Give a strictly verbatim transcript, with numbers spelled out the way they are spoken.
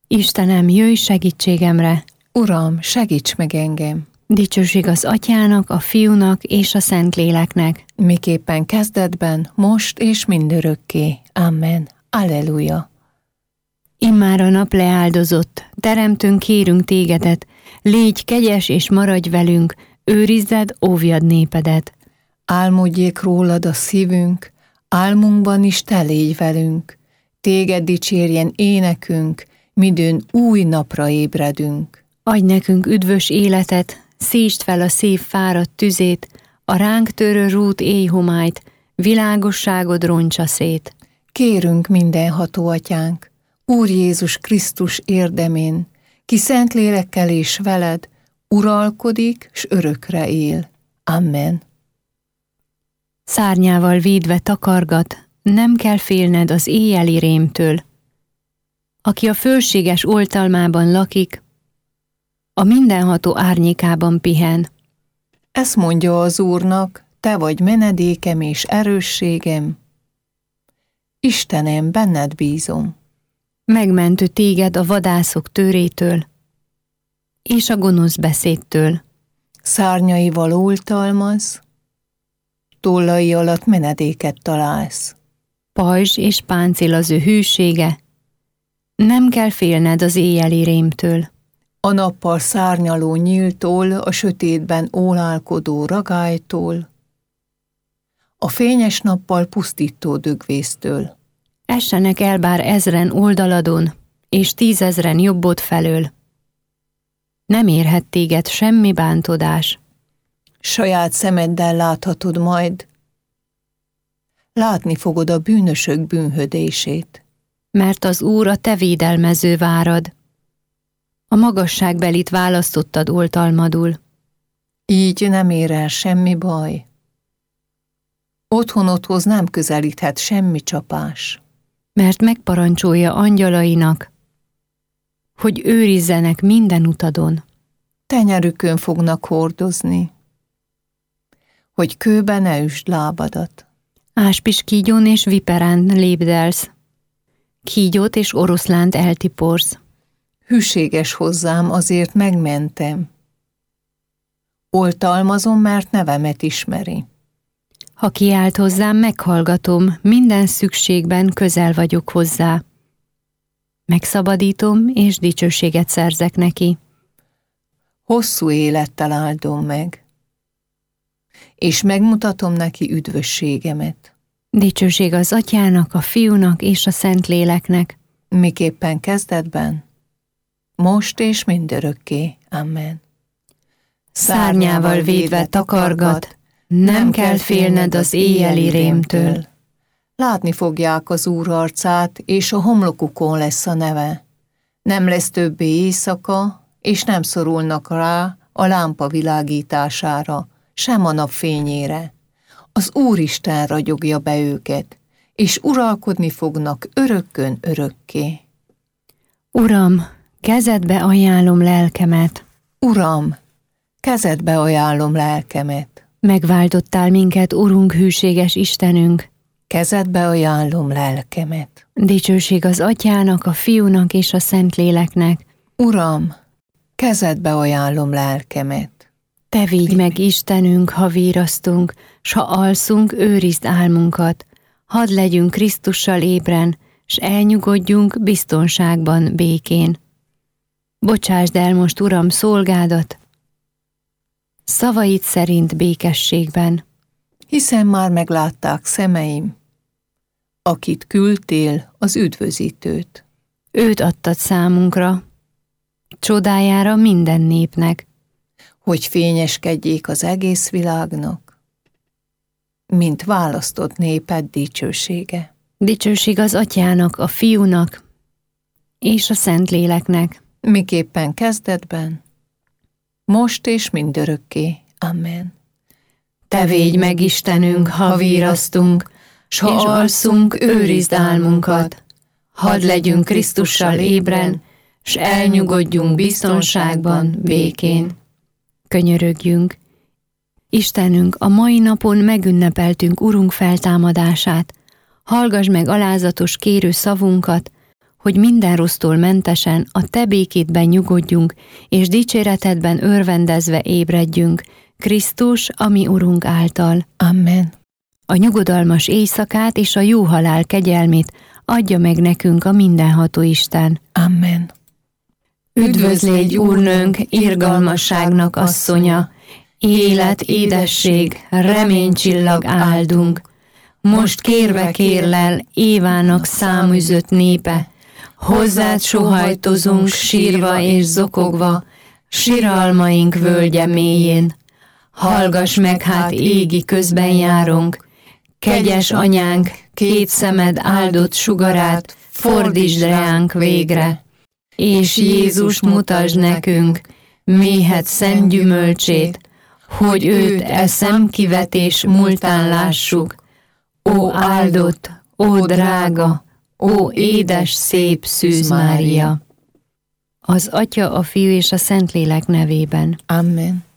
Istenem, jöjj segítségemre! Uram, segíts meg engem! Dicsőség az Atyának, a Fiúnak és a Szentléleknek. Miképpen kezdetben, most és mindörökké. Amen. Alleluja! Immár a nap leáldozott, teremtőnk, kérünk tégedet, légy kegyes és maradj velünk, őrizzed, óvjad népedet. Álmodjék rólad a szívünk, álmunkban is te légy velünk, téged dicsérjen énekünk, midőn új napra ébredünk. Adj nekünk üdvös életet, szítsd fel a szív fáradt tüzét, a ránk törő rút éjhomályt, világosságod roncsa szét. Kérünk mindenható Atyánk, Úr Jézus Krisztus érdemén, ki szent lélekkel és veled, uralkodik, s örökre él. Amen. Szárnyával védve takargat, nem kell félned az éjjeli rémtől. Aki a fölséges oltalmában lakik, a mindenható árnyékában pihen. Ezt mondja az Úrnak, te vagy menedékem és erősségem. Istenem, benned bízom. Megmentő téged a vadászok törétől, és a gonosz beszédtől. Szárnyaival oltalmaz, tollai alatt menedéket találsz. Pajzs és páncél az ő hűsége, nem kell félned az éjjeli rémtől. A nappal szárnyaló nyíltól, a sötétben ólálkodó ragálytól, a fényes nappal pusztító dögvésztől. Essenek el bár ezren oldaladon, és tízezren jobbod felől. Nem érhet téged semmi bántodás. Saját szemeddel láthatod majd, látni fogod a bűnösök bűnhödését. Mert az Úr a te védelmező várad. A magasságbelit választottad oltalmadul. Így nem ér el semmi baj. Otthonodhoz nem közelíthet semmi csapás. Mert megparancsolja angyalainak, hogy őrizzenek minden utadon. Tenyerükön fognak hordozni, hogy kőbe ne üsd lábadat. Áspis kígyón és viperán lépdelsz, kígyót és oroszlánt eltiporsz. Hűséges hozzám, azért megmentem. Oltalmazom, mert nevemet ismeri. Ha kiált hozzám, meghallgatom, minden szükségben közel vagyok hozzá. Megszabadítom, és dicsőséget szerzek neki. Hosszú élettel áldom meg, és megmutatom neki üdvösségemet. Dicsőség az Atyának, a Fiúnak és a Szentléleknek. Miképpen kezdetben, most és mindörökké. Amen. Szárnyával védve takargat, nem kell félned az éjjeli rémtől. Látni fogják az Úr arcát, és a homlokukon lesz a neve. Nem lesz többé éjszaka, és nem szorulnak rá a lámpa világítására, sem a napfényére. Az Úristen ragyogja be őket, és uralkodni fognak örökkön örökké. Uram, kezedbe ajánlom lelkemet. Uram, kezedbe ajánlom lelkemet. Megváltottál minket, Urunk, hűséges Istenünk. Kezedbe ajánlom lelkemet. Dicsőség az Atyának, a Fiúnak és a Szentléleknek. Uram, kezedbe ajánlom lelkemet. Te vigy meg, Istenünk, ha virasztunk, s ha alszunk, őrizd álmunkat. Hadd legyünk Krisztussal ébren, s elnyugodjunk biztonságban, békén. Bocsásd el most, Uram, szolgádat, szavaid szerint békességben. Hiszen már meglátták szemeim, akit küldtél, az üdvözítőt. Őt adtad számunkra, csodájára minden népnek, hogy fényeskedjék az egész világnak, mint választott néped dicsősége. Dicsőség az Atyának, a Fiúnak és a Szentléleknek. Miképpen kezdetben, most és mindörökké. Amen. Te védj meg, Istenünk, ha virasztunk, s ha alszunk, őrizd álmunkat. Hadd legyünk Krisztussal ébren, s elnyugodjunk biztonságban, békén. Könyörögjünk. Istenünk, a mai napon megünnepeltünk Urunk feltámadását. Hallgass meg alázatos kérő szavunkat, hogy minden rossztól mentesen a te békédben nyugodjunk, és dicséretedben örvendezve ébredjünk, Krisztus, a mi Urunk által. Amen. A nyugodalmas éjszakát és a jó halál kegyelmét adja meg nekünk a mindenható Isten. Amen. Üdvözlégy, Úrnőnk, irgalmasságnak asszonya, élet, édesség, reménycsillag áldunk. Most kérve kérlel, Évának száműzött népe, hozzád sohajtozunk sírva és zokogva, siralmaink völgye mélyén. Hallgass meg hát égi közben járunk, kegyes anyánk, két szemed áldott sugarát fordítsd reánk végre, és Jézust mutasd nekünk, méhed szent gyümölcsét, hogy őt e szemkivetés múltán lássuk. Ó áldott, ó drága, ó édes, szép Szűz Mária! Az Atya, a Fiú és a Szentlélek nevében. Amen.